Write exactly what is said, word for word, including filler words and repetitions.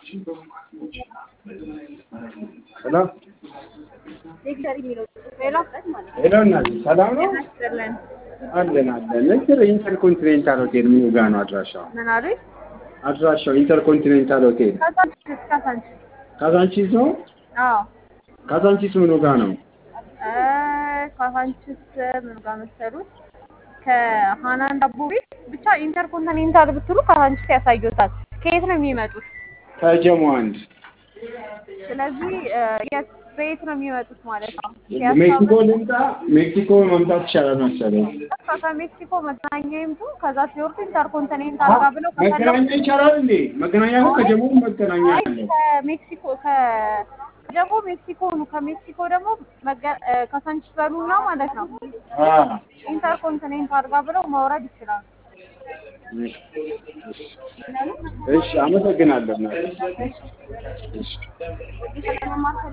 ሄሎ ሌክቸር የሚለው ሌላ ፈት ማለት ነው። ሄሎ እናት ሰላም ነው ያስጠላል። አለን አለን እንትን ኢንተርኮንቲኔንታል ሆቴል ምን ጋር ነው አድራሻው? ምን አሉኝ? አድራሻው ኢንተርኮንቲኔንታል ሆቴል ካዛንቺስ ካዛንቺስ ካዛንቺስ ነው? አዎ ካዛንቺስ ምን ጋር ነው? እ ካዛንቺስ ምን ጋር መሰሉት? ከሃናን ዳቦ ቤት ብቻ ኢንተርኮንቲኔንታል ብትሉ ካዛንቺስ ያሳዩታል። ከየት ነው የሚመጡት? ከጀሞ አንድ ስለዚህ የት በየት ነው የሚመጡት ማለት ነው? ሜክሲኮ ልምጣ ሜክሲኮ መምጣት ይቻላል መሰለኝ። ከሜክሲኮ መገናኛ ይምጡ። ከዛ ሲወርዱ ኢንተርኮንቲኔንታል ጋር ብለው መገናኛ ይቻላል እንዴ? መገናኛ ነው ከጀሞ መገናኛ አለ። ከሜክሲኮ ከጀሞ ሜክሲኮ ነው። ከሜክሲኮ ደግሞ ካዛንቺስ በሉና ማለት ነው። አዎ ኢንተርኮንቲኔንታል ጋር ብለው ማውረድ ይችላል። እሺ አመሰግናለሁ። እሺ